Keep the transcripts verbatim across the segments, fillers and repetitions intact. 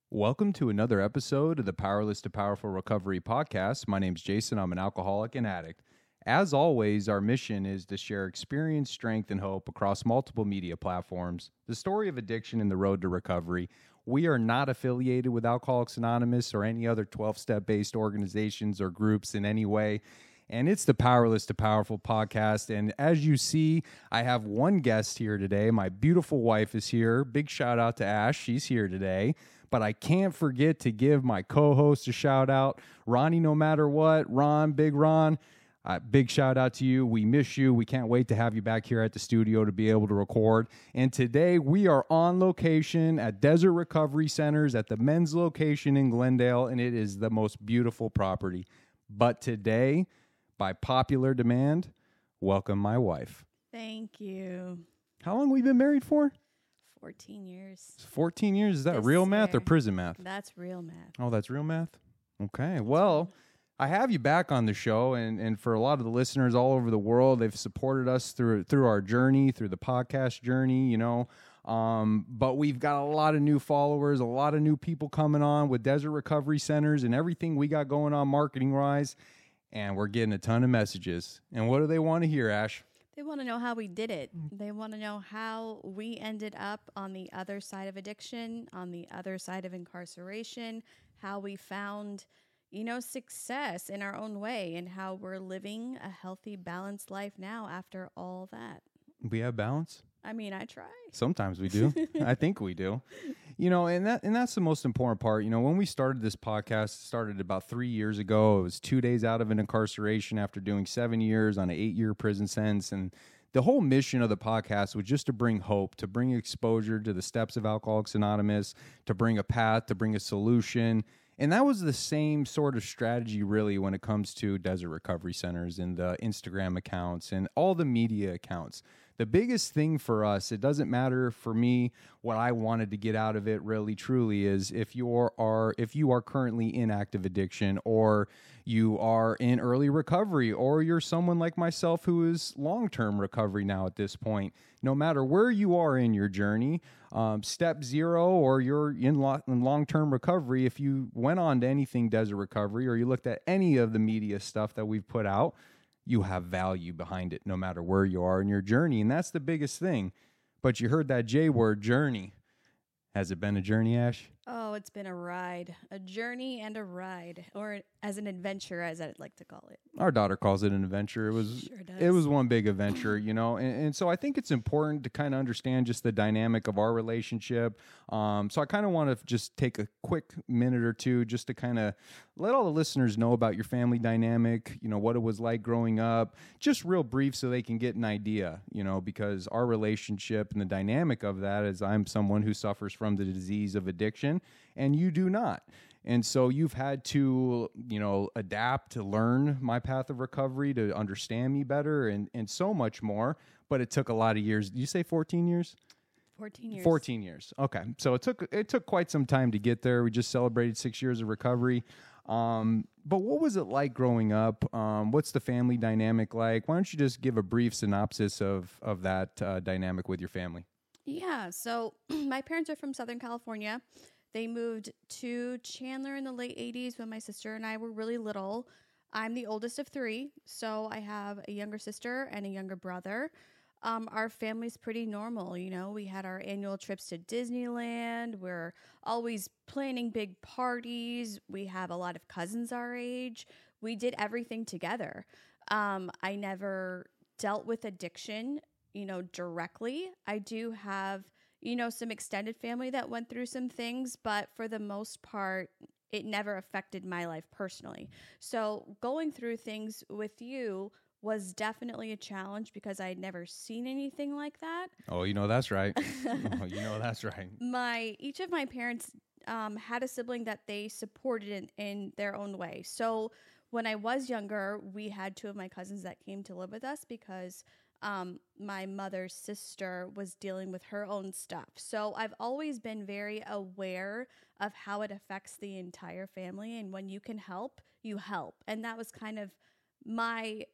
Welcome to another episode of the Powerless to Powerful Recovery podcast. My name's Jason. I'm an alcoholic and addict. As always, our mission is to share experience, strength, and hope across multiple media platforms. The story of addiction and the road to recovery. We are not affiliated with Alcoholics Anonymous or any other twelve-step based organizations or groups in any way. And it's the Powerless to Powerful podcast. And as you see, I have one guest here today. My beautiful wife is here. Big shout out to Ash. She's here today. But I can't forget to give my co-host a shout out. Ronnie, no matter what. Ron, Big Ron, uh, big shout out to you. We miss you. We can't wait to have you back here at the studio to be able to record. And today we are on location at Desert Recovery Centers at the men's location in Glendale. And it is the most beautiful property. But today, by popular demand, welcome my wife. Thank you. How long have we been married for? fourteen years. fourteen years? Is that This real math or year. prison math? That's real math. Oh, that's real math? Okay. Well, I have you back on the show, and, and for a lot of the listeners all over the world, they've supported us through through our journey, through the podcast journey, you know. Um, but we've got a lot of new followers, a lot of new people coming on with Desert Recovery Centers and everything we got going on marketing-wise, and we're getting a ton of messages. And what do they want to hear, Ash? They want to know how we did it. They want to know how we ended up on the other side of addiction, on the other side of incarceration, how we found, you know, success in our own way, and how we're living a healthy, balanced life now after all that. We have balance? I mean, I try. Sometimes we do. I think we do. You know, and that and that's the most important part. You know, when we started this podcast, it started about three years ago. It was two days out of an incarceration after doing seven years on an eight-year prison sentence. And the whole mission of the podcast was just to bring hope, to bring exposure to the steps of Alcoholics Anonymous, to bring a path, to bring a solution. And that was the same sort of strategy, really, when it comes to Desert Recovery Centers and the Instagram accounts and all the media accounts. The biggest thing for us, it doesn't matter for me what I wanted to get out of it really truly is if you are if you are currently in active addiction, or you are in early recovery, or you're someone like myself who is long-term recovery now at this point, no matter where you are in your journey, um, step zero, or you're in, lo- in long-term recovery, if you went on to anything Desert Recovery, or you looked at any of the media stuff that we've put out, you have value behind it no matter where you are in your journey. And that's the biggest thing. But you heard that J word, journey. Has it been a journey, Ash? Oh, it's been a ride, a journey and a ride, or as an adventure, as I'd like to call it. Our daughter calls it an adventure. It was Sure does. it was one big adventure, you know. And, and so I think it's important to kind of understand just the dynamic of our relationship. Um, so I kind of want to just take a quick minute or two just to kind of let all the listeners know about your family dynamic, you know, what it was like growing up, just real brief so they can get an idea, you know, because our relationship and the dynamic of that is I'm someone who suffers from the disease of addiction and you do not. And so you've had to, you know, adapt to learn my path of recovery, to understand me better, and, and so much more. But it took a lot of years. Did you say fourteen years? fourteen years. fourteen years. Okay. So it took it took quite some time to get there. We just celebrated six years of recovery. Um, but what was it like growing up? Um, what's the family dynamic like? Why don't you just give a brief synopsis of, of that uh, dynamic with your family? Yeah. So my parents are from Southern California. They moved to Chandler in the late eighties when my sister and I were really little. I'm the oldest of three, so I have a younger sister and a younger brother. Um, our family's pretty normal, you know. We had our annual trips to Disneyland. We're always planning big parties. We have a lot of cousins our age. We did everything together. Um, I never dealt with addiction, you know, directly. I do have, you know, some extended family that went through some things, but for the most part, it never affected my life personally. So going through things with you was definitely a challenge because I had never seen anything like that. Oh, you know that's right. oh, you know that's right. My each of my parents um, had a sibling that they supported in, in their own way. So when I was younger, we had two of my cousins that came to live with us because Um, my mother's sister was dealing with her own stuff. So I've always been very aware of how it affects the entire family. And when you can help, you help. And that was kind of my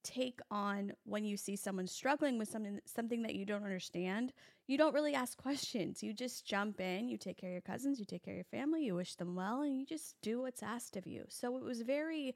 take on when you see someone struggling with something something that you don't understand. You don't really ask questions. You just jump in, you take care of your cousins, you take care of your family, you wish them well, and you just do what's asked of you. So it was very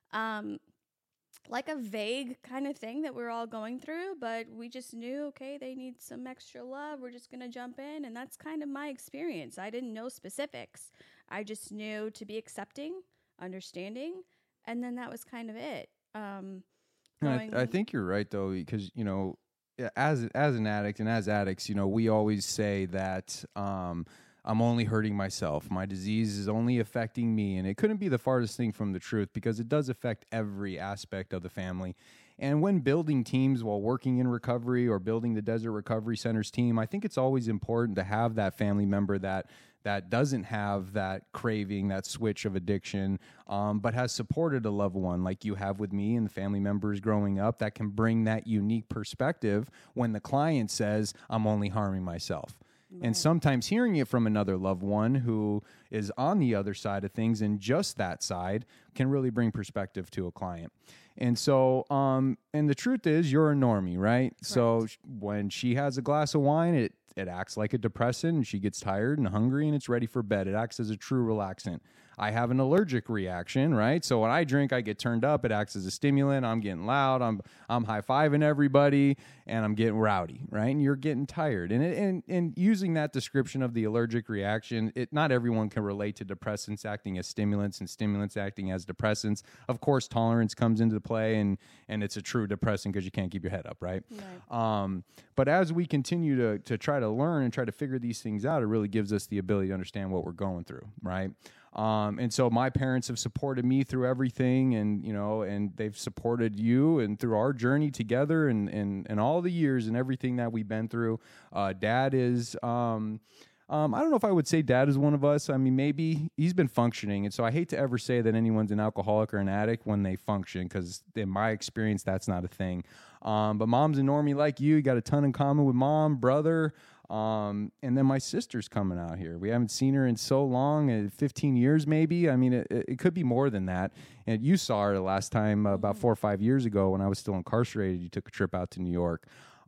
um like a vague kind of thing that we're all going through, but we just knew, okay, they need some extra love. We're just going to jump in. And that's kind of my experience. I didn't know specifics. I just knew to be accepting, understanding, and then that was kind of it. Um, I, th- I think you're right, though, because, you know, as as an addict and as addicts, you know, we always say that um, I'm only hurting myself. My disease is only affecting me. And it couldn't be the farthest thing from the truth, because it does affect every aspect of the family. And when building teams while working in recovery or building the Desert Recovery Center's team, I think it's always important to have that family member that that doesn't have that craving, that switch of addiction, um, but has supported a loved one like you have with me and the family members growing up, that can bring that unique perspective when the client says, I'm only harming myself. Right. And sometimes hearing it from another loved one who is on the other side of things and just that side can really bring perspective to a client. And so, um, and the truth is, you're a normie, right? Correct. So sh- when she has a glass of wine, it it acts like a depressant, and she gets tired and hungry, and it's ready for bed. It acts as a true relaxant. I have an allergic reaction, right? So when I drink, I get turned up. It acts as a stimulant. I'm getting loud. I'm I'm high-fiving everybody, and I'm getting rowdy, right? And you're getting tired. And it, and and using that description of the allergic reaction, it not everyone can relate to depressants acting as stimulants and stimulants acting as depressants. Of course, tolerance comes into play, and and it's a true depressant because you can't keep your head up, right? Right. Um, but as we continue to to try to learn and try to figure these things out, it really gives us the ability to understand what we're going through, right? Um, and so my parents have supported me through everything, and, you know, and they've supported you and through our journey together, and, and, and all the years and everything that we've been through. Uh, dad is, um, um, I don't know if I would say dad is one of us. I mean, maybe he's been functioning. And so I hate to ever say that anyone's an alcoholic or an addict when they function, because in my experience, that's not a thing. Um, but mom's a normie like you. You got a ton in common with mom, brother. Um, and then my sister's coming out here. We haven't seen her in so long, uh, fifteen years maybe. I mean, it, it could be more than that. And you saw her the last time uh, about four or five years ago when I was still incarcerated. You took a trip out to New York.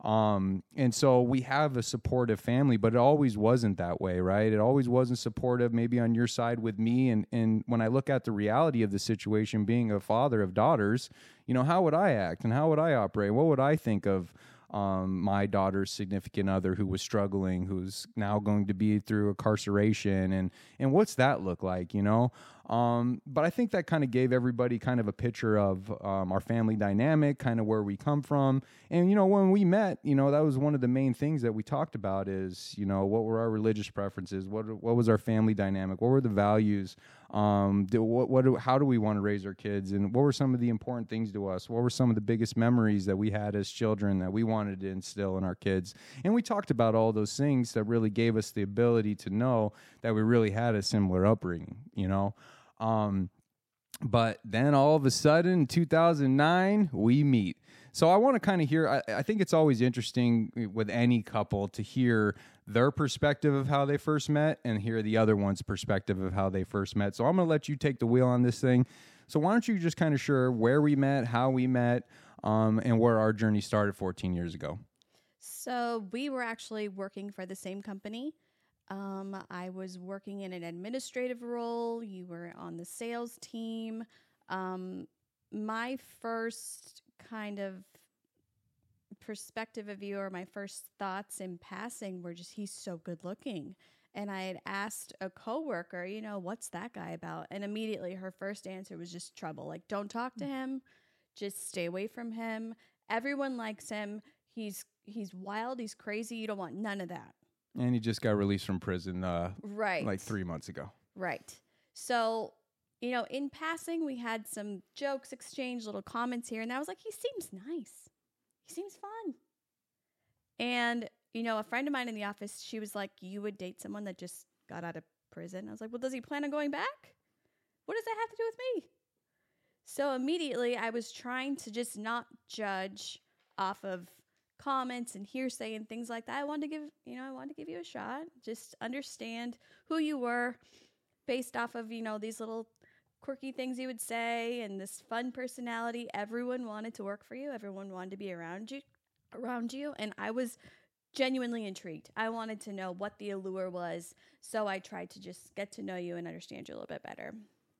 Um, and so we have a supportive family, but it always wasn't that way, right? It always wasn't supportive, maybe on your side with me. And, and when I look at the reality of the situation, being a father of daughters, you know, how would I act and how would I operate? What would I think of Um, my daughter's significant other who was struggling, who's now going to be through incarceration, and and what's that look like, you know? Um, but I think that kind of gave everybody kind of a picture of um, our family dynamic, kind of where we come from. And, you know, when we met, you know, that was one of the main things that we talked about is, you know, what were our religious preferences? What what was our family dynamic? What were the values? Um, do, what, what do, how do we want to raise our kids? And what were some of the important things to us? What were some of the biggest memories that we had as children that we wanted to instill in our kids? And we talked about all those things that really gave us the ability to know that we really had a similar upbringing, you know? Um, but then all of a sudden, in two thousand nine, we meet. So I want to kind of hear, I, I think it's always interesting with any couple to hear their perspective of how they first met and hear the other one's perspective of how they first met. So I'm going to let you take the wheel on this thing. So why don't you just kind of share where we met, how we met, um, and where our journey started fourteen years ago. So we were actually working for the same company. Um, I was working in an administrative role. You were on the sales team. Um, my first kind of perspective of you, or my first thoughts in passing, were just, he's so good looking. And I had asked a coworker, you know, what's that guy about? And immediately her first answer was just trouble. Like, don't talk to him. Just stay away from him. Everyone likes him. He's he's wild. He's crazy. You don't want none of that. And he just got released from prison uh, right. like three months ago. Right. So, you know, in passing, we had some jokes exchanged, little comments here. And I was like, he seems nice. He seems fun. And, you know, a friend of mine in the office, she was like, you would date someone that just got out of prison. I was like, well, does he plan on going back? What does that have to do with me? So immediately I was trying to just not judge off of comments and hearsay and things like that. I wanted to give, you know, I wanted to give you a shot. Just understand who you were based off of, you know, these little quirky things you would say and this fun personality. Everyone wanted to work for you. Everyone wanted to be around you, around you. And I was genuinely intrigued. I wanted to know what the allure was. So I tried to just get to know you and understand you a little bit better.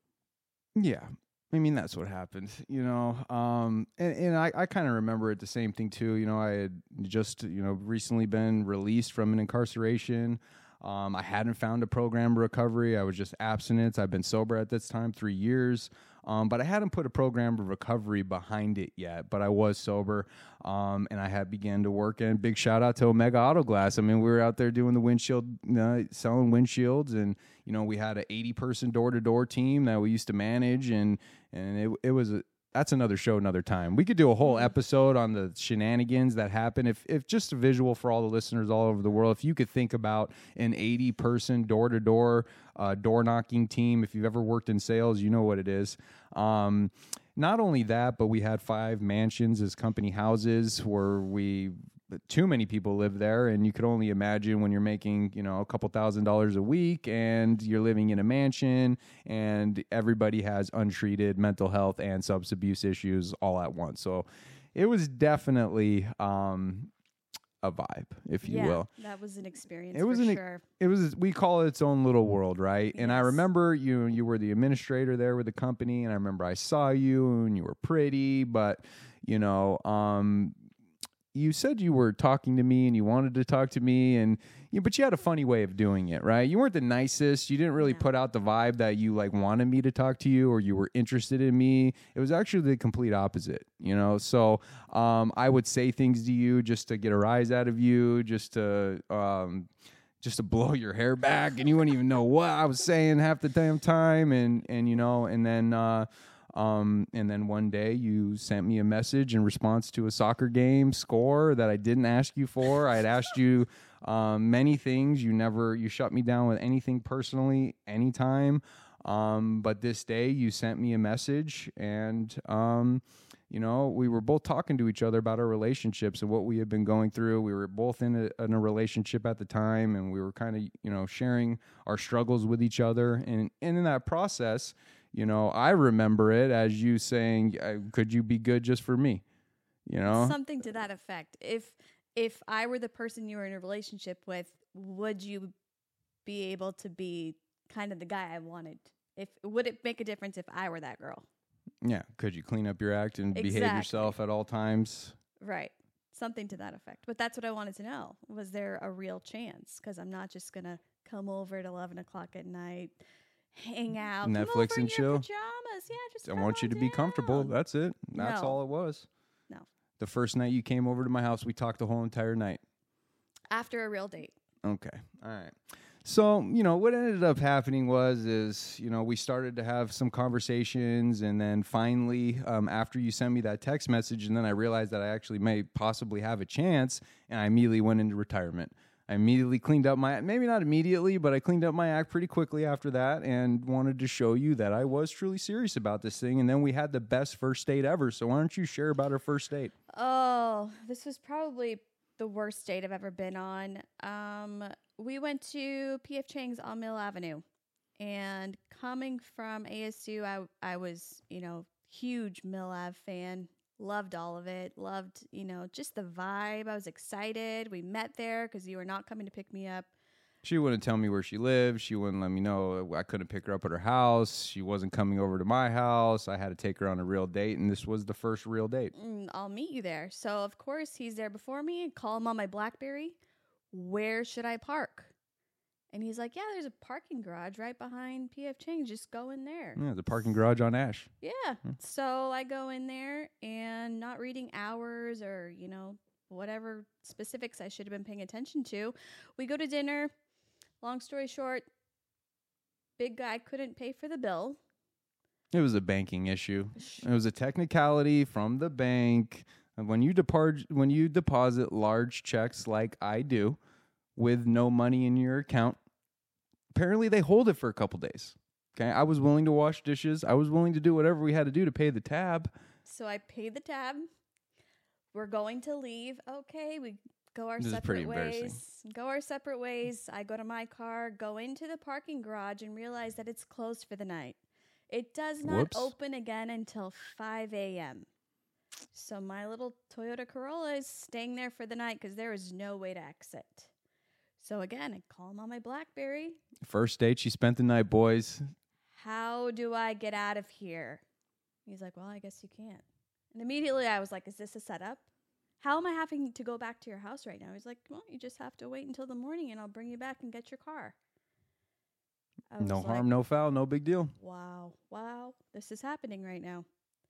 Yeah. I mean, that's what happened, you know, um, and, and I, I kind of remember it the same thing too. You know, I had just, you know, recently been released from an incarceration. Um, I hadn't found a program of recovery. I was just abstinence. I've been sober at this time, three years. Um, but I hadn't put a program of recovery behind it yet, but I was sober. Um, and I had began to work, and big shout out to Omega Auto Glass. I mean, we were out there doing the windshield, uh, selling windshields, and, you know, we had an eighty person door to door team that we used to manage. And, and it, it was, a, that's another show, another time. We could do a whole episode on the shenanigans that happen. If, if just a visual for all the listeners all over the world, if you could think about an eighty person door to door, uh, door knocking team, if you've ever worked in sales, you know what it is. Um, not only that, but we had five mansions as company houses where we, too many people live there, and you could only imagine when you're making, you know, a couple thousand dollars a week and you're living in a mansion and everybody has untreated mental health and substance abuse issues all at once. So it was definitely um, a vibe, if you yeah, will. That was an experience. It was for an, sure. It was, we call it its own little world, right? And I Yes. remember you, you were the administrator there with the company, and I remember I saw you and you were pretty, but you know, um, you said you were talking to me and you wanted to talk to me, and you, but you had a funny way of doing it, right? You weren't the nicest. You didn't really No. put out the vibe that you like wanted me to talk to you or you were interested in me. It was actually the complete opposite, you know? So um, I would say things to you just to get a rise out of you, just to, um, just to blow your hair back, and you wouldn't even know what I was saying half the damn time. And, and, you know, and then, uh, Um, and then one day you sent me a message in response to a soccer game score that I didn't ask you for. I had asked you um, many things. You never, you shut me down with anything personally, anytime. Um, but this day you sent me a message, and, um, you know, we were both talking to each other about our relationships and what we had been going through. We were both in a, in a relationship at the time, and we were kind of, you know, sharing our struggles with each other. And, and in that process, you know, I remember it as you saying, could you be good just for me? You know, something to that effect. If if I were the person you were in a relationship with, would you be able to be kind of the guy I wanted? If would it make a difference if I were that girl? Yeah. Could you clean up your act and behave Exactly. yourself at all times? Right. Something to that effect. But that's what I wanted to know. Was there a real chance? Because I'm not just going to come over at eleven o'clock at night, hang out, come Netflix over and in chill. your pajamas. Yeah, just I come want you on to be comfortable. down. That's it. That's No. all it was. No. The first night you came over to my house, we talked the whole entire night. After a real date. Okay. All right. So, you know, what ended up happening was, is, you know, we started to have some conversations, and then finally, um, after you sent me that text message, and then I realized that I actually may possibly have a chance, and I immediately went into retirement. I immediately cleaned up my, maybe not immediately, but I cleaned up my act pretty quickly after that, and wanted to show you that I was truly serious about this thing. And then we had the best first date ever. So why don't you share about our first date? Oh, this was probably the worst date I've ever been on. Um, we went to P F Chang's on Mill Avenue, and coming from A S U, I I was, you know, huge Mill Ave fan. Loved all of it. Loved, you know, just the vibe. I was excited. We met there because you were not coming to pick me up. She wouldn't tell me where she lived. She wouldn't let me know. I couldn't pick her up at her house. She wasn't coming over to my house. I had to take her on a real date, and this was the first real date. Mm, I'll meet you there. So, of course, he's there before me. Call him on my BlackBerry. Where should I park? And he's like, yeah, there's a parking garage right behind P F Chang's. Just go in there. Yeah, the parking garage on Ash. Yeah. So I go in there, and not reading hours or, you know, whatever specifics I should have been paying attention to. We go to dinner. Long story short, big guy couldn't pay for the bill. It was a banking issue. It was a technicality from the bank. And when you depart, when you deposit large checks like I do with no money in your account, apparently they hold it for a couple days. Okay, I was willing to wash dishes. I was willing to do whatever we had to do to pay the tab. So I paid the tab. We're going to leave. Okay, we go our This is pretty separate embarrassing. ways. Go our separate ways. I go to my car, go into the parking garage, and realize that it's closed for the night. It does not Whoops. open again until five a.m. So my little Toyota Corolla is staying there for the night because there is no way to exit. So again, I call him on my BlackBerry. First date, she spent the night, boys. How do I get out of here? He's like, well, I guess you can't. And immediately I was like, is this a setup? How am I having to go back to your house right now? He's like, well, you just have to wait until the morning and I'll bring you back and get your car. No like, harm, no foul, no big deal. Wow, wow, this is happening right now.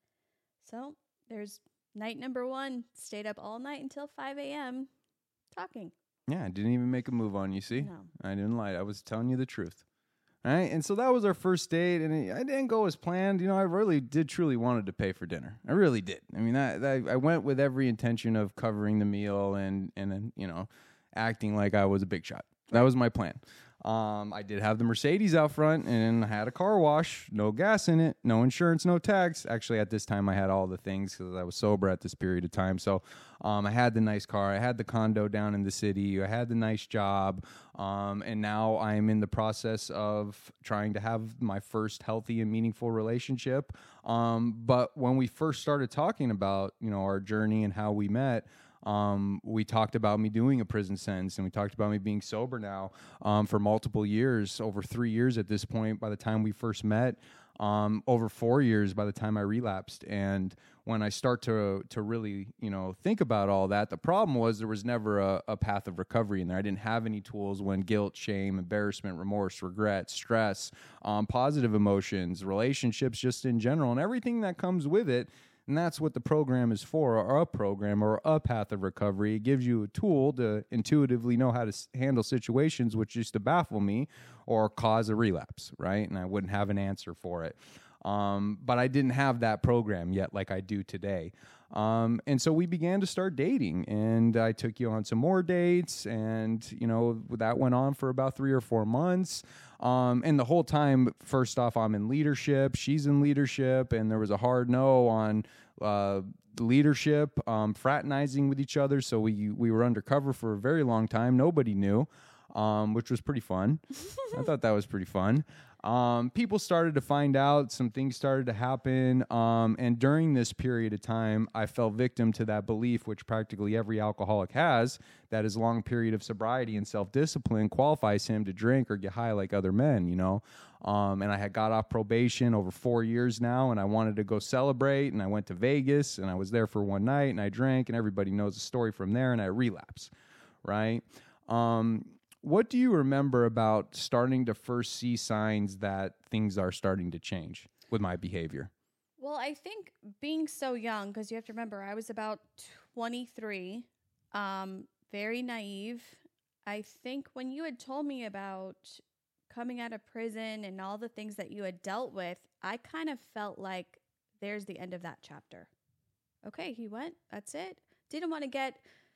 So there's night number one, stayed up all night until five a.m. talking. Yeah, I didn't even make a move on you, see? No. I didn't lie. I was telling you the truth. All right, and so that was our first date, and it, I didn't go as planned. You know, I really did truly wanted to pay for dinner. I really did. I mean, I, I, I went with every intention of covering the meal and, and, you know, acting like I was a big shot. That was my plan. Um, I did have the Mercedes out front and I had a car wash, no gas in it, no insurance, no tax. Actually, at this time, I had all the things because I was sober at this period of time. So um, I had the nice car. I had the condo down in the city. I had the nice job. Um, and now I'm in the process of trying to have my first healthy and meaningful relationship. Um, but when we first started talking about, you know, our journey and how we met, Um, we talked about me doing a prison sentence, and we talked about me being sober now um, for multiple years, over three years at this point by the time we first met, um, over four years by the time I relapsed. And when I start to to really, you know, think about all that, the problem was there was never a, a path of recovery in there. I didn't have any tools when guilt, shame, embarrassment, remorse, regret, stress, um, positive emotions, relationships just in general, and everything that comes with it. And that's what the program is for, or a program or a path of recovery. It gives you a tool to intuitively know how to s- handle situations which used to baffle me or cause a relapse, right? And I wouldn't have an answer for it. Um, but I didn't have that program yet like I do today. Um, and so we began to start dating, and I took you on some more dates, and, you know, that went on for about three or four months. Um, and the whole time, first off, I'm in leadership, she's in leadership, and there was a hard no on uh, leadership, um, fraternizing with each other. So we we were undercover for a very long time. Nobody knew, um, which was pretty fun. I thought that was pretty fun. Um, people started to find out, some things started to happen, um, and during this period of time, I fell victim to that belief, which practically every alcoholic has, that his long period of sobriety and self-discipline qualifies him to drink or get high like other men, you know. Um, and I had got off probation over four years now, and I wanted to go celebrate, and I went to Vegas, and I was there for one night, and I drank, and everybody knows the story from there, and I relapsed, right? Um... What do you remember about starting to first see signs that things are starting to change with my behavior? Well, I think being so young, because you have to remember, I was about twenty-three, um, very naive. I think when you had told me about coming out of prison and all the things that you had dealt with, I kind of felt like there's the end of that chapter. Okay, he went. That's it. Didn't want to get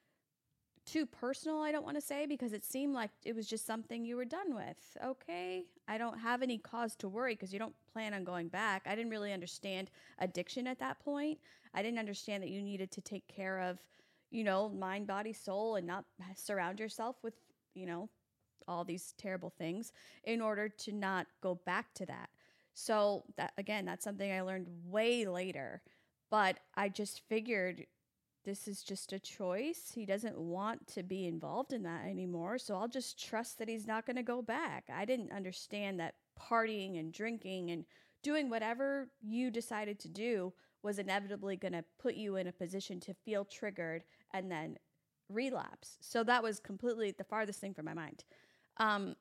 too personal, I don't want to say, because it seemed like it was just something you were done with. Okay, I don't have any cause to worry because you don't plan on going back. I didn't really understand addiction at that point. I didn't understand that you needed to take care of, you know, mind, body, soul, and not surround yourself with, you know, all these terrible things in order to not go back to that. So that, again, that's something I learned way later, but I just figured this is just a choice. He doesn't want to be involved in that anymore. So I'll just trust that he's not going to go back. I didn't understand that partying and drinking and doing whatever you decided to do was inevitably going to put you in a position to feel triggered and then relapse. So that was completely the farthest thing from my mind. Um,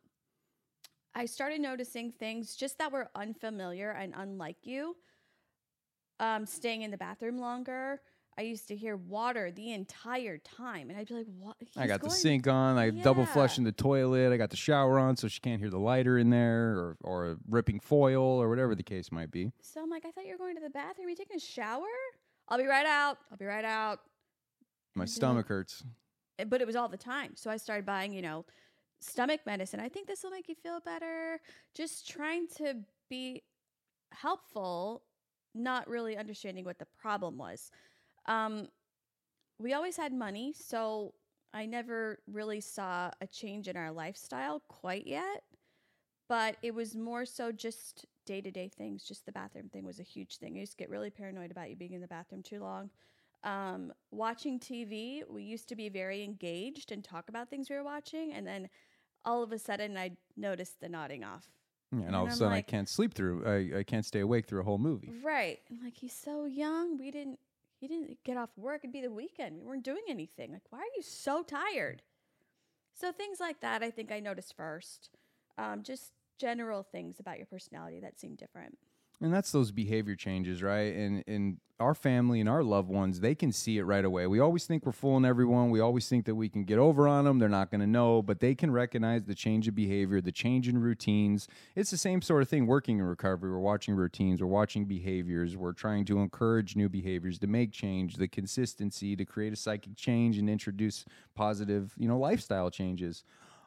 I started noticing things just that were unfamiliar and unlike you. Um, staying in the bathroom longer. I used to hear water the entire time, and I'd be like, "What?" He's I got going- the sink on. I Yeah. double flushing the toilet. I got the shower on so she can't hear the lighter in there, or or ripping foil, or whatever the case might be. So I'm like, I thought you were going to the bathroom. Are you taking a shower? I'll be right out. I'll be right out. My I'd be stomach like- hurts. But it was all the time. So I started buying, you know, stomach medicine. I think this will make you feel better. Just trying to be helpful, not really understanding what the problem was. Um, we always had money, so I never really saw a change in our lifestyle quite yet. But it was more so just day-to-day things, just the bathroom thing was a huge thing. I used to get really paranoid about you being in the bathroom too long. Um, watching T V, we used to be very engaged and talk about things we were watching, and then all of a sudden I noticed the nodding off. Yeah, and, and all of a I'm sudden like, I can't sleep through. I, I can't stay awake through a whole movie. Right. I'm like, he's so young. We didn't, he didn't get off work. It'd be the weekend. We weren't doing anything. Like, why are you so tired? So things like that, I think I noticed first. Um, just general things about your personality that seem different. And that's those behavior changes, right? And and our family and our loved ones, they can see it right away. We always think we're fooling everyone. We always think that we can get over on them. They're not going to know, but they can recognize the change of behavior, the change in routines. It's the same sort of thing working in recovery. We're watching routines. We're watching behaviors. We're trying to encourage new behaviors, to make change, the consistency, to create a psychic change and introduce positive, you know, lifestyle changes.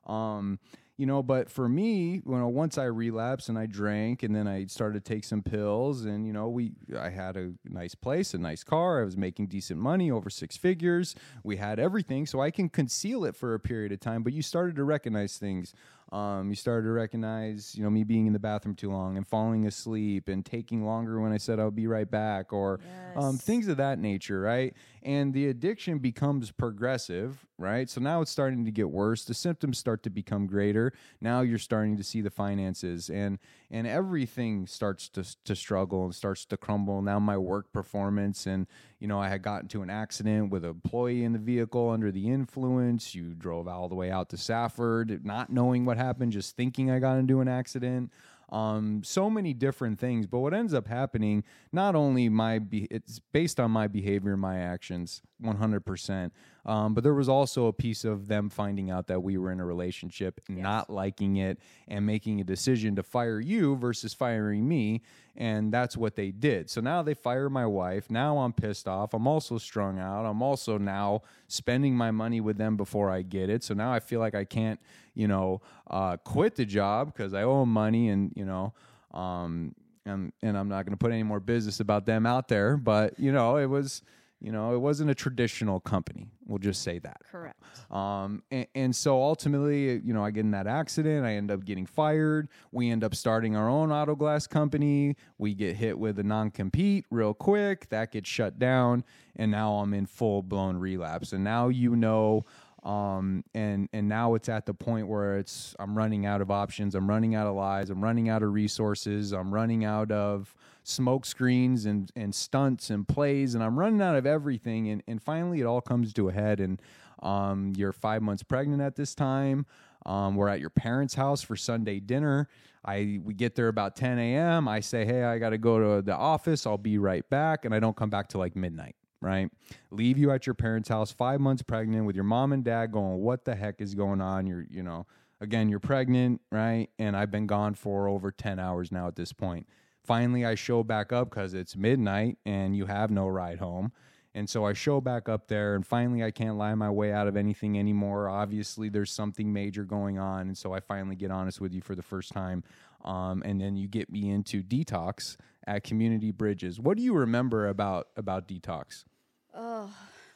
Um, you know, but for me, you know, once I relapsed and I drank and then I started to take some pills and, you know, we, I had a nice place, a nice car. I was making decent money, over six figures. We had everything. So I can conceal it for a period of time, but you started to recognize things. Um, you started to recognize, you know, me being in the bathroom too long and falling asleep and taking longer when I said I'll be right back, or Yes. um, things of that nature, right? And the addiction becomes progressive, right? So now it's starting to get worse. The symptoms start to become greater. Now you're starting to see the finances, and and everything starts to to struggle and starts to crumble. Now my work performance, and you know, I had gotten to an accident with an employee in the vehicle under the influence. You drove all the way out to Safford, not knowing what happened, just thinking I got into an accident. Um, so many different things, but what ends up happening, not only my, be- it's based on my behavior and my actions, one hundred percent. Um, but there was also a piece of them finding out that we were in a relationship, Yes. not liking it, and making a decision to fire you versus firing me. And that's what they did. So now they fire my wife. Now I'm pissed off. I'm also strung out. I'm also now spending my money with them before I get it. So now I feel like I can't, you know, uh, quit the job because I owe them money, and, you know, um, and, and I'm not going to put any more business about them out there. But, you know, it was, you know, it wasn't a traditional company. We'll just say that. Correct. Um, and, and so ultimately, you know, I get in that accident. I end up getting fired. We end up starting our own auto glass company. We get hit with a non-compete real quick. That gets shut down. And now I'm in full blown relapse. And now, you know, um, and, and now it's at the point where it's, I'm running out of options. I'm running out of lies. I'm running out of resources. I'm running out of smoke screens and, and stunts and plays, and I'm running out of everything. And, and finally it all comes to a head. And, um, you're five months pregnant at this time. Um, we're at your parents' house for Sunday dinner. I, we get there about ten a.m. I say, hey, I got to go to the office. I'll be right back. And I don't come back till like midnight. Right? Leave you at your parents' house, five months pregnant, with your mom and dad going, what the heck is going on? You're, you know, again, you're pregnant, right? And I've been gone for over ten hours now at this point. Finally, I show back up because it's midnight and you have no ride home. And so I show back up there, and finally I can't lie my way out of anything anymore. Obviously, there's something major going on. And so I finally get honest with you for the first time. Um, and then you get me into detox at Community Bridges. What do you remember about, about detox? Oh,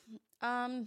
um,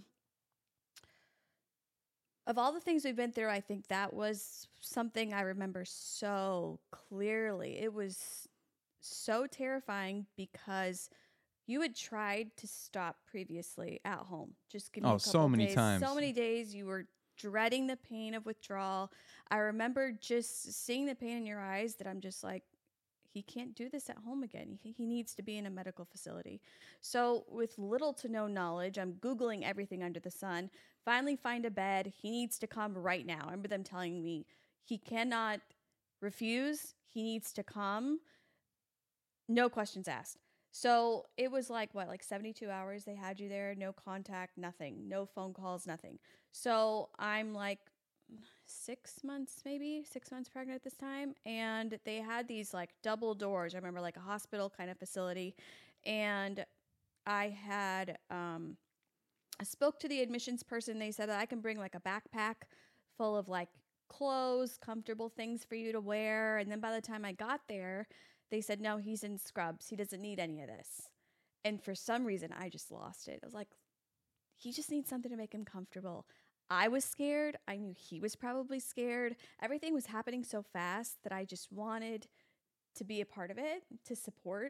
of all the things we've been through, I think that was something I remember so clearly. It was so terrifying because you had tried to stop previously at home. Just give me Oh, a couple so many days. times. So many days you were dreading the pain of withdrawal. I remember just seeing the pain in your eyes that I'm just like, he can't do this at home again. He, he needs to be in a medical facility. So with little to no knowledge, I'm Googling everything under the sun. Finally find a bed. He needs to come right now. I remember them telling me he cannot refuse. He needs to come. No questions asked. So it was like, what, like seventy-two hours they had you there, no contact, nothing, no phone calls, nothing. So I'm like six months, maybe six months pregnant at this time. And they had these like double doors. I remember like a hospital kind of facility. And I had, um, I spoke to the admissions person. They said that I can bring like a backpack full of like clothes, comfortable things for you to wear. And then by the time I got there, they said, no, he's in scrubs. He doesn't need any of this. And for some reason, I just lost it. I was like, he just needs something to make him comfortable. I was scared. I knew he was probably scared. Everything was happening so fast that I just wanted to be a part of it, to support.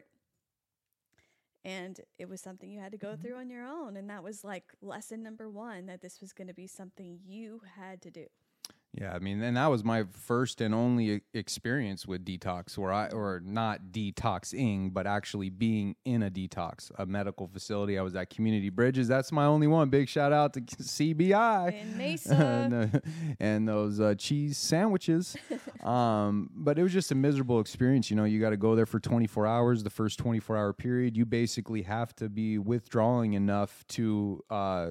And it was something you had to go mm-hmm. through on your own. And that was like lesson number one, that this was going to be something you had to do. Yeah, I mean, and that was my first and only experience with detox, where I, or not detoxing, but actually being in a detox, a medical facility. I was at Community Bridges. That's my only one. Big shout out to C B I. In Mesa. and, uh, and those uh, cheese sandwiches. um, but it was just a miserable experience. You know, you got to go there for twenty-four hours, the first twenty-four hour period. You basically have to be withdrawing enough to uh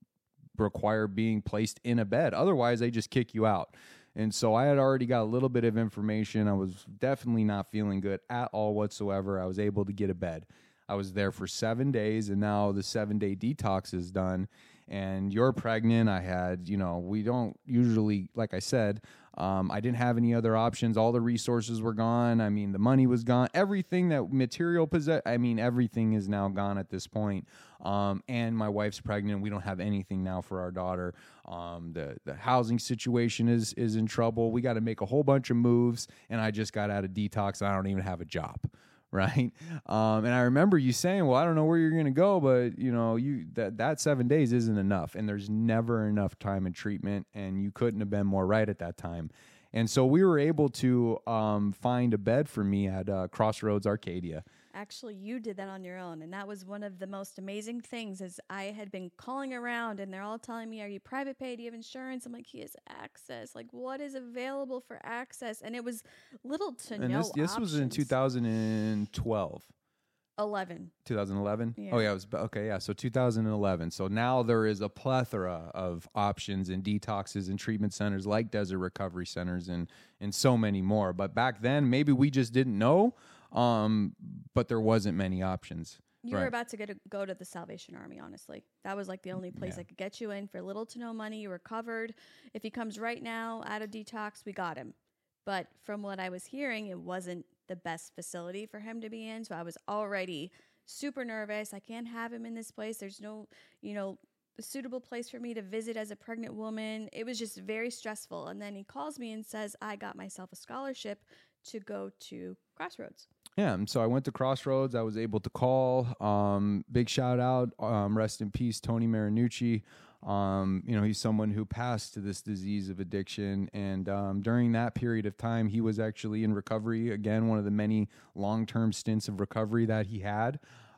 require being placed in a bed. Otherwise, they just kick you out. And so I had already got a little bit of information. I was definitely not feeling good at all whatsoever. I was able to get a bed. I was there for seven days, and now the seven-day detox is done. And you're pregnant. I had, you know, we don't usually, like I said, um, I didn't have any other options. All the resources were gone. I mean, the money was gone. Everything that material possess, I mean, everything is now gone at this point. Um, and my wife's pregnant. We don't have anything now for our daughter. Um, the the housing situation is is in trouble. We got to make a whole bunch of moves. And I just got out of detox. I don't even have a job. Right. Um, and I remember you saying, well, I don't know where you're going to go, but you know, you, that, that seven days isn't enough, and there's never enough time in treatment, and you couldn't have been more right at that time. And so we were able to, um, find a bed for me at, uh, Crossroads Arcadia. Actually, you did that on your own, and that was one of the most amazing things. Is I had been calling around, and they're all telling me, are you private pay? Do you have insurance? I'm like, he has access. Like, what is available for access? And it was little to and no this, this was in two thousand twelve. eleven. twenty eleven? Yeah. Oh, yeah. It was, okay, yeah. So two thousand eleven. So now there is a plethora of options and detoxes and treatment centers like Desert Recovery Centers and, and so many more. But back then, maybe we just didn't know. Um, but there wasn't many options. You right. were about to get a, go to the Salvation Army, honestly. That was like the only place yeah. I could get you in for little to no money. You were covered. If he comes right now out of detox, we got him. But from what I was hearing, it wasn't the best facility for him to be in. So I was already super nervous. I can't have him in this place. There's no, you know, suitable place for me to visit as a pregnant woman. It was just very stressful. And then he calls me and says, I got myself a scholarship to go to Crossroads. Yeah, and so I went to Crossroads. I was able to call. Um, big shout out, um, rest in peace, Tony Marinucci. Um, you know, he's someone who passed to this disease of addiction. And um, during that period of time, he was actually in recovery. Again, one of the many long-term stints of recovery that he had.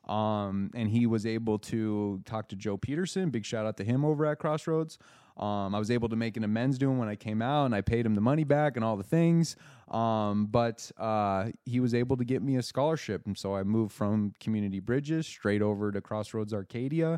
Um, and he was able to talk to Joe Peterson. Big shout out to him over at Crossroads. Um, I was able to make an amends to him when I came out, and I paid him the money back and all the things. Um, but uh, he was able to get me a scholarship. And so I moved from Community Bridges straight over to Crossroads Arcadia.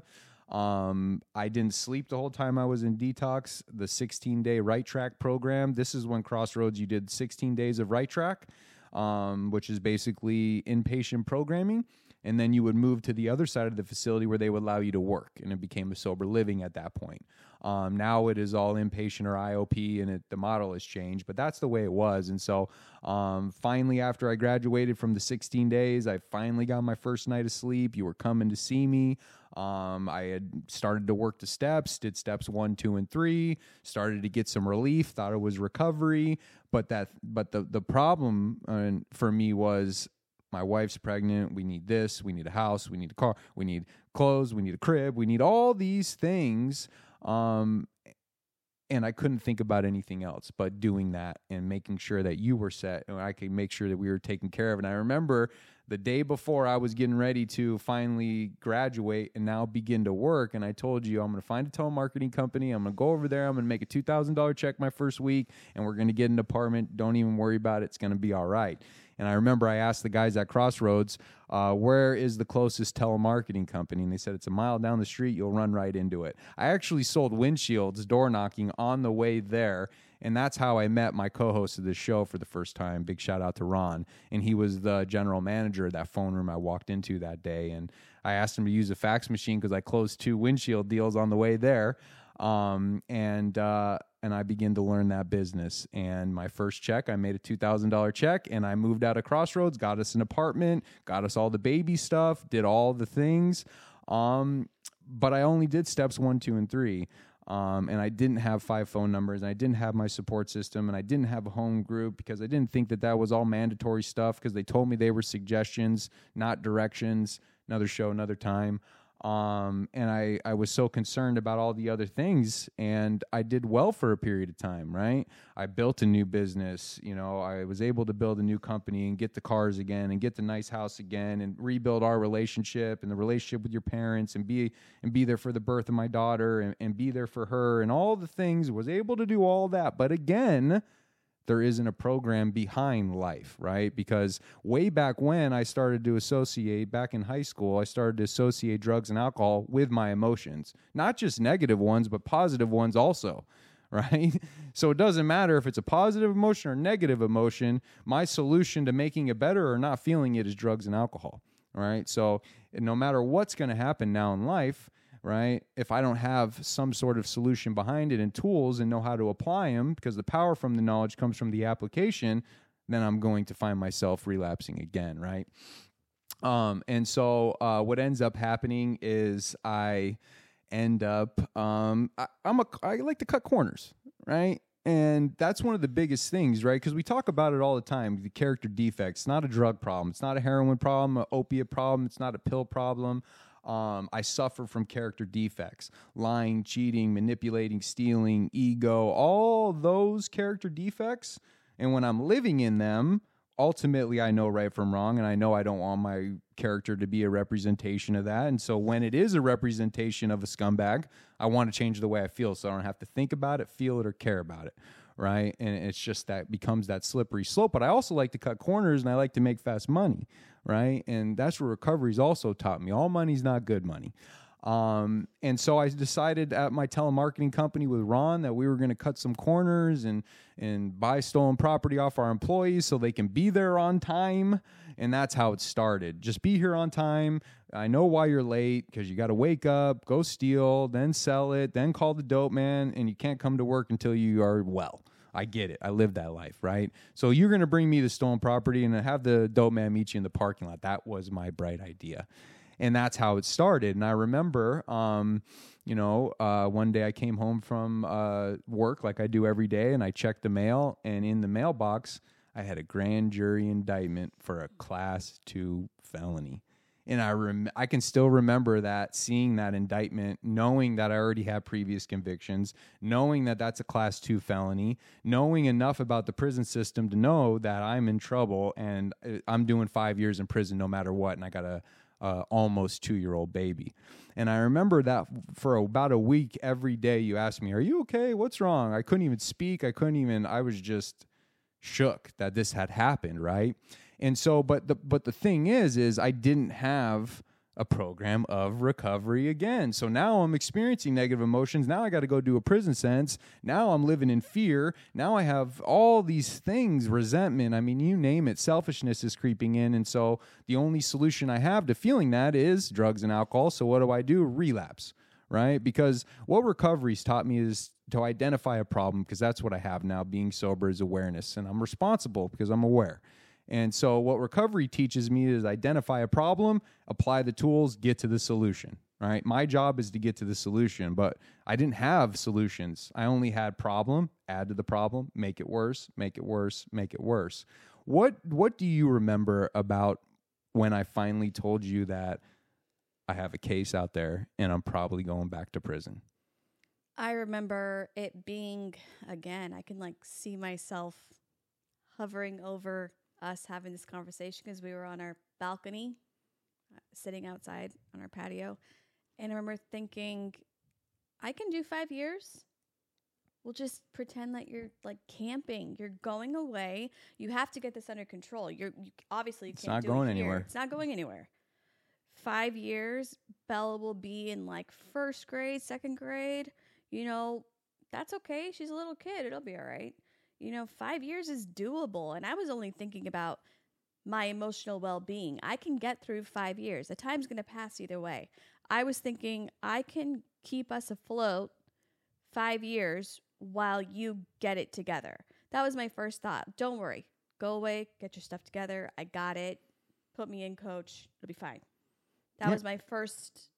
Um, I didn't sleep the whole time I was in detox. The sixteen-day Right Track program, this is when Crossroads, you did sixteen days of Right Track, um, which is basically inpatient programming. And then you would move to the other side of the facility where they would allow you to work, and it became a sober living at that point. Um, now it is all inpatient or I O P, and it, the model has changed, but that's the way it was. And so um, finally, after I graduated from the sixteen days, I finally got my first night of sleep. You were coming to see me. Um, I had started to work the steps, did steps one, two, and three, started to get some relief, thought it was recovery. But that, but the, the problem uh, for me was, my wife's pregnant. We need this. We need a house. We need a car. We need clothes. We need a crib. We need all these things. Um, and I couldn't think about anything else but doing that and making sure that you were set and I could make sure that we were taken care of. And I remember the day before I was getting ready to finally graduate and now begin to work. And I told you, I'm going to find a telemarketing company. I'm going to go over there. I'm going to make a two thousand dollars check my first week, and we're going to get an apartment. Don't even worry about it. It's going to be all right. And I remember I asked the guys at Crossroads, uh, where is the closest telemarketing company? And they said, it's a mile down the street. You'll run right into it. I actually sold windshields, door knocking on the way there. And that's how I met my co-host of this show for the first time. Big shout out to Ron. And he was the general manager of that phone room I walked into that day. And I asked him to use a fax machine because I closed two windshield deals on the way there. Um, and, uh, and I began to learn that business. And my first check, I made a two thousand dollars check, and I moved out of Crossroads, got us an apartment, got us all the baby stuff, did all the things. Um, but I only did steps one, two, and three. Um, and I didn't have five phone numbers, and I didn't have my support system, and I didn't have a home group because I didn't think that that was all mandatory stuff because they told me they were suggestions, not directions. Another show, another time. Um, and I, I was so concerned about all the other things, and I did well for a period of time, right? I built a new business. You know, I was able to build a new company and get the cars again and get the nice house again and rebuild our relationship and the relationship with your parents and be and be there for the birth of my daughter and, and be there for her and all the things. Was able to do all that. But again, there isn't a program behind life, right? Because way back when I started to associate, back in high school, I started to associate drugs and alcohol with my emotions. Not just negative ones, but positive ones also, right? So it doesn't matter if it's a positive emotion or negative emotion. My solution to making it better or not feeling it is drugs and alcohol, right? So no matter what's going to happen now in life, right? If I don't have some sort of solution behind it and tools and know how to apply them, because the power from the knowledge comes from the application, then I'm going to find myself relapsing again, right? Um, and so uh, what ends up happening is I end up, um, I, I'm a, I like to cut corners, right? And that's one of the biggest things, right? Because we talk about it all the time, the character defects. It's not a drug problem. It's not a heroin problem, an opiate problem. It's not a pill problem. Um, I suffer from character defects, lying, cheating, manipulating, stealing, ego, all those character defects. And when I'm living in them, ultimately I know right from wrong, and I know I don't want my character to be a representation of that. And so when it is a representation of a scumbag, I want to change the way I feel so I don't have to think about it, feel it, or care about it. Right. And it's just that becomes that slippery slope. But I also like to cut corners and I like to make fast money. Right. And that's what recovery's also taught me. All money's not good money. Um, and so I decided at my telemarketing company with Ron that we were going to cut some corners and, and buy stolen property off our employees so they can be there on time. And that's how it started. Just be here on time. I know why you're late because you got to wake up, go steal, then sell it, then call the dope man, and you can't come to work until you are well. I get it. I live that life, right? So you're going to bring me the stolen property and have the dope man meet you in the parking lot. That was my bright idea. And that's how it started. And I remember, um, you know, uh, one day I came home from uh, work like I do every day, and I checked the mail, and in the mailbox, I had a grand jury indictment for a class two felony. And I rem- I can still remember that, seeing that indictment, knowing that I already had previous convictions, knowing that that's a class two felony, knowing enough about the prison system to know that I'm in trouble and I'm doing five years in prison no matter what, and I got a uh, almost two-year-old baby. And I remember that for about a week, every day you asked me, are you okay? What's wrong? I couldn't even speak. I couldn't even, I was just shook that this had happened, right? And so, but the but the thing is, is I didn't have a program of recovery again. So now I'm experiencing negative emotions. Now I got to go do a prison sentence. Now I'm living in fear. Now I have all these things, resentment. I mean, you name it. Selfishness is creeping in. And so the only solution I have to feeling that is drugs and alcohol. So what do I do? Relapse, right? Because what recovery's taught me is to identify a problem, because that's what I have now. Being sober is awareness, and I'm responsible because I'm aware. And so what recovery teaches me is identify a problem, apply the tools, get to the solution, right? My job is to get to the solution, but I didn't have solutions. I only had problem, add to the problem, make it worse, make it worse, make it worse. What what do you remember about when I finally told you that I have a case out there and I'm probably going back to prison? I remember it being, again, I can like see myself hovering over us having this conversation because we were on our balcony, uh, sitting outside on our patio. And I remember thinking, I can do five years. We'll just pretend that you're like camping. You're going away. You have to get this under control. You're you, obviously you it's can't not do going it here. anywhere. It's not going anywhere. Five years, Bella will be in like first grade, second grade. You know, that's okay. She's a little kid. It'll be all right. You know, five years is doable. And I was only thinking about my emotional well-being. I can get through five years. The time's going to pass either way. I was thinking I can keep us afloat five years while you get it together. That was my first thought. Don't worry. Go away. Get your stuff together. I got it. Put me in, coach. It'll be fine. That yeah. was my first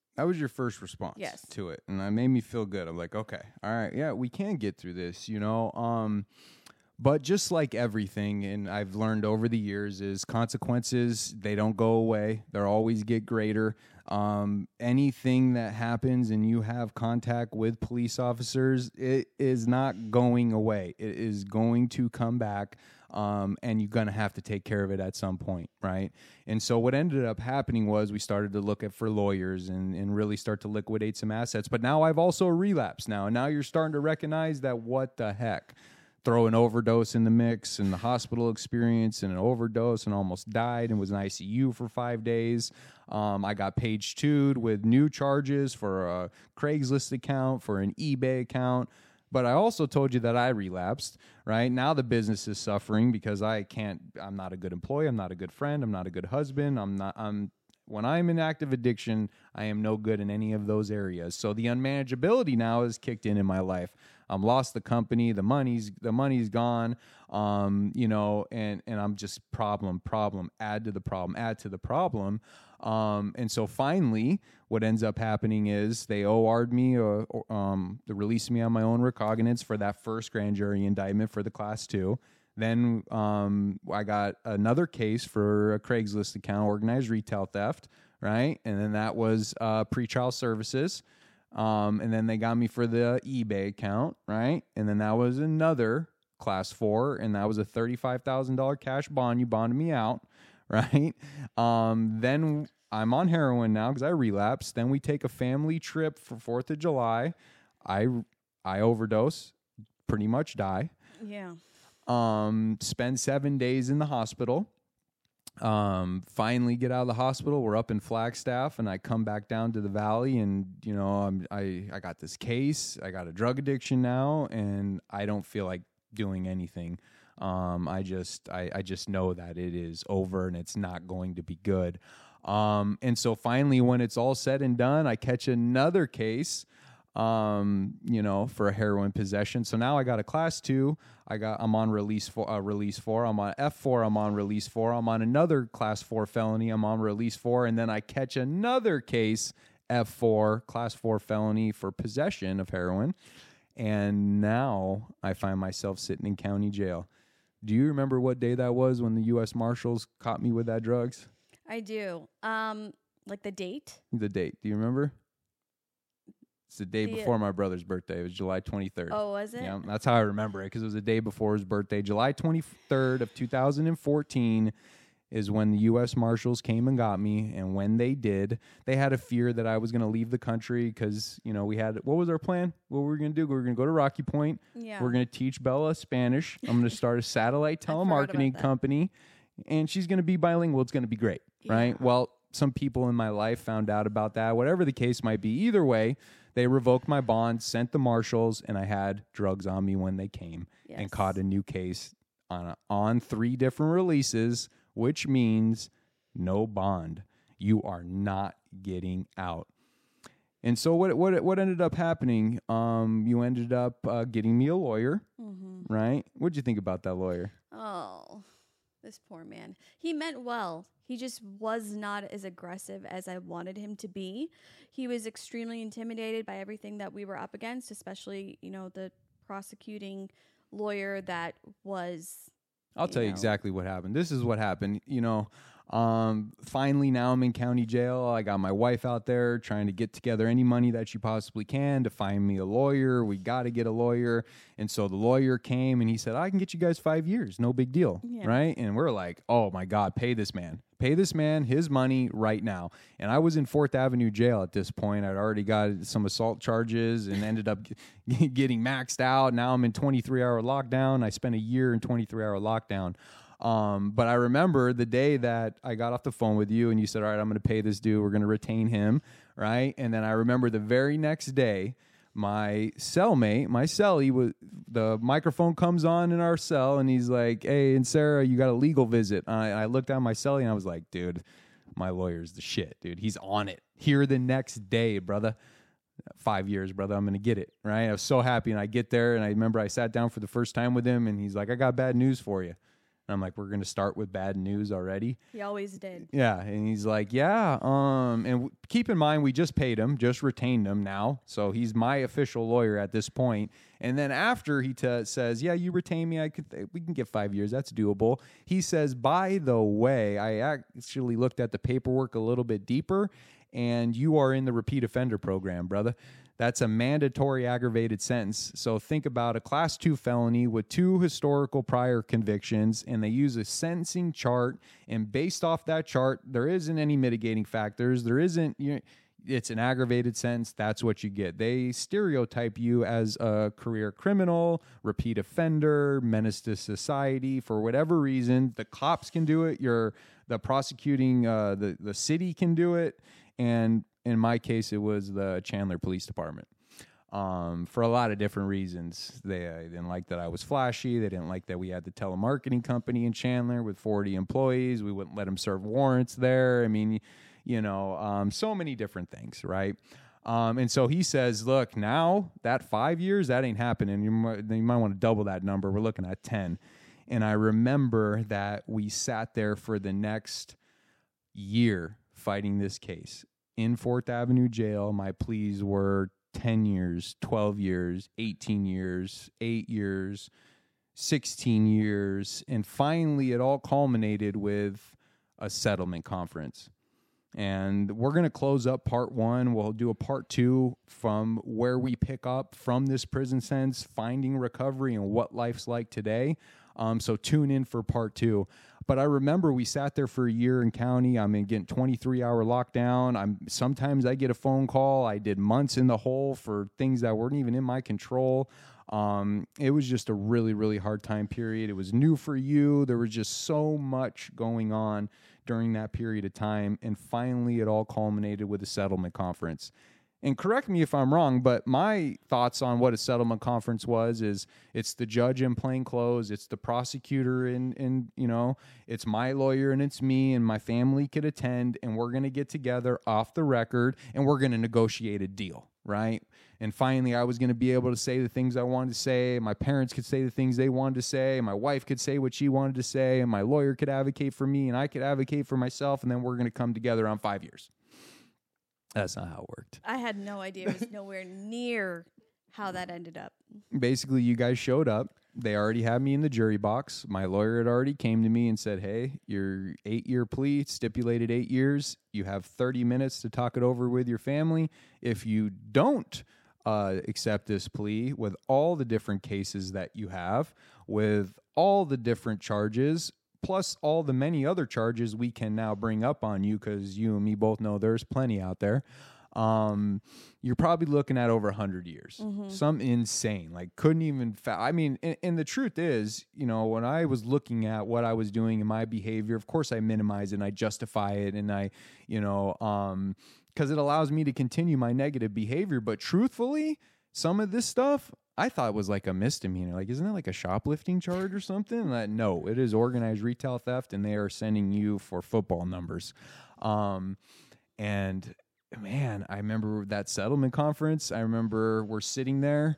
That was your first response Yes. to it. And that made me feel good. I'm like, okay, all right, yeah, we can get through this, you know? Um, but just like everything, and I've learned over the years, is consequences, they don't go away. They'll always get greater. Um, anything that happens and you have contact with police officers, it is not going away. It is going to come back. Um, and you're going to have to take care of it at some point, right? And so what ended up happening was we started to look at for lawyers and, and really start to liquidate some assets. But now I've also relapsed now. And now you're starting to recognize that what the heck? Throw an overdose in the mix and the hospital experience and an overdose and almost died and was in I C U for five days. Um, I got page two'd with new charges for a Craigslist account, for an eBay account. But I also told you that I relapsed, right? Now the business is suffering because I can't, I'm not a good employee. I'm not a good friend. I'm not a good husband. I'm not, I'm, when I'm in active addiction, I am no good in any of those areas. So the unmanageability now is kicked in in my life. I'm lost the company, the money's, the money's gone, um, you know, and, and I'm just problem, problem, add to the problem, add to the problem. Um, and so finally, what ends up happening is they O R'd me, or, or um, they released me on my own recognizance for that first grand jury indictment for the class two. Then um, I got another case for a Craigslist account, organized retail theft, right? And then that was uh, pretrial services. Um, and then they got me for the eBay account, right? And then that was another class four, and that was a thirty-five thousand dollars cash bond. You bonded me out, right? Um, then I'm on heroin now because I relapsed. Then we take a family trip for fourth of July. I, I overdose, pretty much die. Yeah. Um, spend seven days in the hospital. Um, finally get out of the hospital. We're up in Flagstaff, and I come back down to the valley, and you know, I'm, I I got this case. I got a drug addiction now, and I don't feel like doing anything. Um, I just I, I just know that it is over, and it's not going to be good. Um, and so finally, when it's all said and done, I catch another case. Um, you know, for a heroin possession. So now I got a class two. I got, I'm on release for, uh, release four. I'm on F four. I'm on release four. I'm on another class four felony. I'm on release four. And then I catch another case, F four, class four felony for possession of heroin. And now I find myself sitting in county jail. Do you remember what day that was when the U S Marshals caught me with that drugs? I do. Um, like the date? The date. Do you remember? It's the day The- before my brother's birthday. It was July twenty-third. Oh, was it? Yeah, that's how I remember it, because it was the day before his birthday. July twenty-third of two thousand fourteen is when the U S Marshals came and got me. And when they did, they had a fear that I was going to leave the country because, you know, we had, what was our plan? What were we going to do? We were going to go to Rocky Point. Yeah. We're going to teach Bella Spanish. I'm going to start a satellite I forgot about telemarketing that. company, and she's going to be bilingual. It's going to be great, right? Yeah. Well, some people in my life found out about that. Whatever the case might be, either way, they revoked my bond, sent the marshals, and I had drugs on me when they came and Yes. caught a new case on a, on three different releases, which means no bond. You are not getting out. And so what what what ended up happening? Um, you ended up uh, getting me a lawyer, Mm-hmm. right? What'd you think about that lawyer? Oh, this poor man. He meant well. He just was not as aggressive as I wanted him to be. He was extremely intimidated by everything that we were up against, especially, you know, the prosecuting lawyer that was. I'll you tell you know. exactly what happened. This is what happened. You know, um, finally now I'm in county jail. I got my wife out there trying to get together any money that she possibly can to find me a lawyer. We got to get a lawyer. And so the lawyer came and he said, I can get you guys five years. No big deal. Yeah. Right. And we're like, oh my God, pay this man. Pay this man his money right now. And I was in Fourth Avenue jail at this point. I'd already got some assault charges and ended up g- getting maxed out. Now I'm in twenty-three hour lockdown. I spent a year in twenty-three hour lockdown. Um, but I remember the day that I got off the phone with you and you said, all right, I'm going to pay this dude. We're going to retain him. Right. And then I remember the very next day, my cellmate, my cellie, was the microphone comes on in our cell and he's like, hey, and Sarah, you got a legal visit. And I, I looked at my cellie and I was like, dude, my lawyer's the shit, dude. He's on it. Here the next day, brother. Five years, brother. I'm going to get it. Right. I was so happy. And I get there and I remember I sat down for the first time with him and he's like, I got bad news for you. And I'm like, we're going to start with bad news already? He always did. Yeah. And he's like, yeah. Um, and w- keep in mind, we just paid him, just retained him now. So he's my official lawyer at this point. And then after he t- says, yeah, you retain me, I could, th- we can get five years. That's doable. He says, by the way, I actually looked at the paperwork a little bit deeper, and you are in the repeat offender program, brother. That's a mandatory aggravated sentence. So think about a class two felony with two historical prior convictions, and they use a sentencing chart. And based off that chart, there isn't any mitigating factors. There isn't, you know, it's an aggravated sentence. That's what you get. They stereotype you as a career criminal, repeat offender, menace to society for whatever reason. The cops can do it. You're the prosecuting, uh, the, the city can do it. And in my case, it was the Chandler Police Department. Um, for a lot of different reasons. They, uh, didn't like that I was flashy. They didn't like that we had the telemarketing company in Chandler with forty employees. We wouldn't let them serve warrants there. I mean, you know, um, so many different things, right? Um, and so he says, look, now that five years, that ain't happening. You might, you might want to double that number. We're looking at ten. And I remember that we sat there for the next year fighting this case. In Fourth Avenue Jail, my pleas were ten years, twelve years, eighteen years, eight years, sixteen years, and finally it all culminated with a settlement conference. And we're going to close up part one. We'll do a part two from where we pick up from this prison sentence, finding recovery and what life's like today. Um, so tune in for part two. But I remember we sat there for a year in county. I'm in getting twenty-three hour lockdown. I'm sometimes I get a phone call. I did months in the hole for things that weren't even in my control. Um, it was just a really, really hard time period. It was new for you. There was just so much going on during that period of time. And finally, it all culminated with a settlement conference. And correct me if I'm wrong, but my thoughts on what a settlement conference was is it's the judge in plain clothes, it's the prosecutor, and, and you know, it's my lawyer and it's me and my family could attend, and we're going to get together off the record and we're going to negotiate a deal, right? And finally, I was going to be able to say the things I wanted to say. My parents could say the things they wanted to say. My wife could say what she wanted to say, and my lawyer could advocate for me, and I could advocate for myself, and then we're going to come together on five years. That's not how it worked. I had no idea. It was nowhere near how that ended up. Basically, you guys showed up. They already had me in the jury box. My lawyer had already came to me and said, hey, your eight-year plea, stipulated eight years. You have thirty minutes to talk it over with your family. If you don't uh, accept this plea with all the different cases that you have, with all the different charges, plus all the many other charges we can now bring up on you, because you and me both know there's plenty out there, um, you're probably looking at over one hundred years. Mm-hmm. Some insane, like couldn't even, fa- I mean, and, and the truth is, you know, when I was looking at what I was doing in my behavior, of course I minimize it and I justify it, and I, you know, um, because it allows me to continue my negative behavior. But truthfully, some of this stuff I thought was like a misdemeanor. Like, isn't that like a shoplifting charge or something? Like, no, it is organized retail theft, and they are sending you for football numbers. Um, and man, I remember that settlement conference. I remember we're sitting there,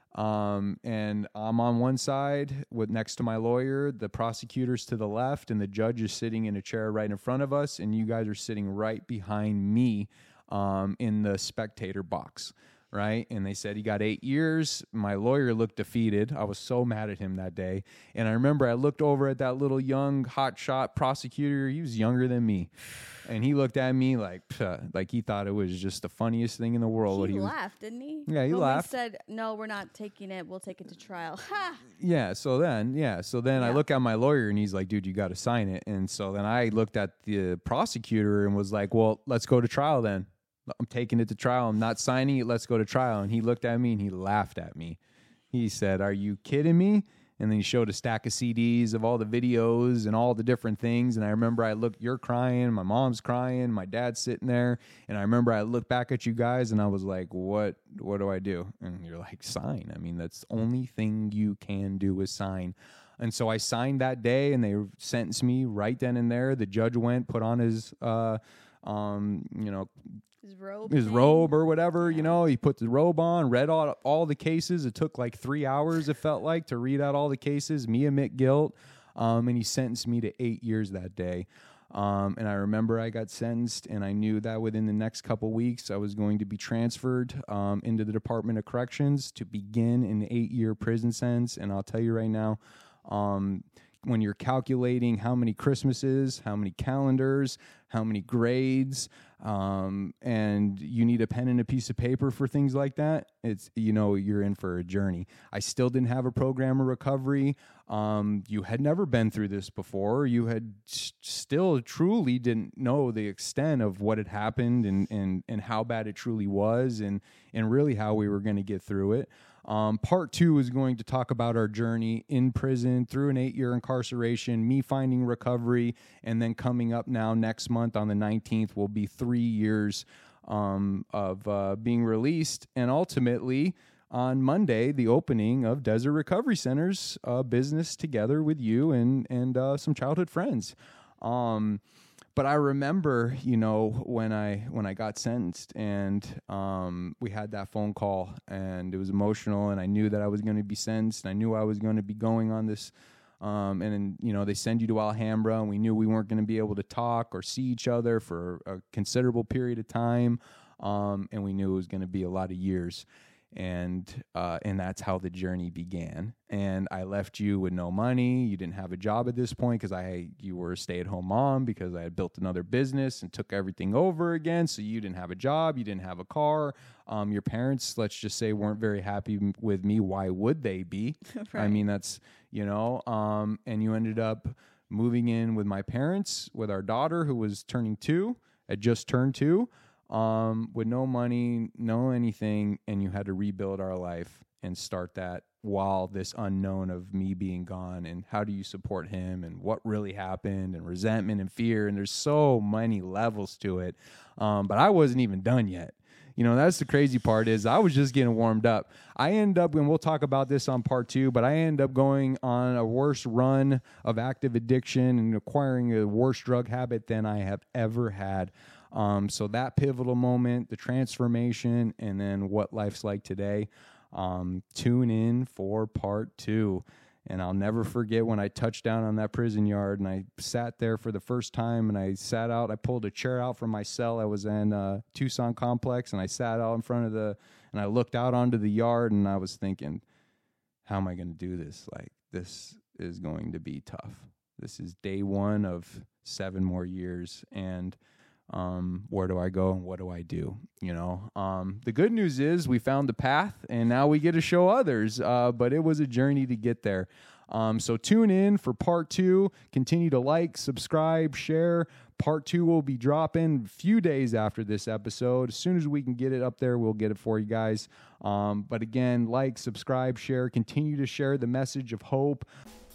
um, and I'm on one side with next to my lawyer, the prosecutor's to the left, and the judge is sitting in a chair right in front of us, and you guys are sitting right behind me, um, in the spectator box. Right. And they said he got eight years. My lawyer looked defeated. I was so mad at him that day. And I remember I looked over at that little young hotshot prosecutor. He was younger than me. And he looked at me like, like he thought it was just the funniest thing in the world. He, what he laughed, was, didn't he? Yeah, he when laughed. We said, no, we're not taking it. We'll take it to trial. Ha! Yeah. So then, yeah. So then yeah. I look at my lawyer and he's like, dude, you got to sign it. And so then I looked at the prosecutor and was like, well, let's go to trial then. I'm taking it to trial. I'm not signing it. Let's go to trial. And he looked at me and he laughed at me. He said, are you kidding me? And then he showed a stack of C Ds of all the videos and all the different things. And I remember I looked, you're crying, my mom's crying, my dad's sitting there. And I remember I looked back at you guys and I was like, what, what do I do? And you're like, sign. I mean, that's the only thing you can do is sign. And so I signed that day and they sentenced me right then and there. The judge went, put on his, uh, um, you know, His robe, his thing. robe or whatever, yeah. you know, he put the robe on, read all, all the cases. It took like three hours, it felt like, to read out all the cases. Me admit guilt. Um, and he sentenced me to eight years that day. Um, and I remember I got sentenced, and I knew that within the next couple weeks I was going to be transferred um, into the Department of Corrections to begin an eight-year prison sentence. And I'll tell you right now, um, when you're calculating how many Christmases, how many calendars, how many grades, um, and you need a pen and a piece of paper for things like that, it's, you know, you're in for a journey. I still didn't have a program of recovery. Um, you had never been through this before. You had s- still truly didn't know the extent of what had happened and, and, and how bad it truly was, and, and really how we were going to get through it. Um, part two is going to talk about our journey in prison through an eight-year incarceration, me finding recovery, and then coming up now next month on the nineteenth will be three years um, of uh, being released, and ultimately on Monday, the opening of Desert Recovery Center's uh, business together with you and, and uh, some childhood friends. Um, But I remember, you know, when I when I got sentenced, and um, we had that phone call, and it was emotional, and I knew that I was going to be sentenced, and I knew I was going to be going on this, um, and then, you know, they send you to Alhambra, and we knew we weren't going to be able to talk or see each other for a considerable period of time, um, and we knew it was going to be a lot of years. And uh, and that's how the journey began. And I left you with no money. You didn't have a job at this point because I you were a stay-at-home mom because I had built another business and took everything over again. So you didn't have a job. You didn't have a car. Um, your parents, let's just say, weren't very happy m- with me. Why would they be? Right. I mean, that's, you know, um, and you ended up moving in with my parents, with our daughter who was turning two, had just turned two. Um, with no money, no anything, and you had to rebuild our life and start that while this unknown of me being gone, and how do you support him, and what really happened, and resentment and fear, and there's so many levels to it. Um, but I wasn't even done yet. You know, that's the crazy part, is I was just getting warmed up. I end up, and we'll talk about this on part two, but I end up going on a worse run of active addiction and acquiring a worse drug habit than I have ever had. Um, so that pivotal moment, the transformation, and then what life's like today, um, tune in for part two. And I'll never forget when I touched down on that prison yard and I sat there for the first time, and I sat out, I pulled a chair out from my cell. I was in uh, Tucson Complex, and I sat out in front of the, and I looked out onto the yard, and I was thinking, how am I going to do this? Like, this is going to be tough. This is day one of seven more years. And Um, where do I go and what do I do? You know, um, the good news is we found the path, and now we get to show others. Uh, but it was a journey to get there. Um, so tune in for part two. Continue to like, subscribe, share. Part two will be dropping a few days after this episode. As soon as we can get it up there, we'll get it for you guys. Um, but again, like, subscribe, share. Continue to share the message of hope.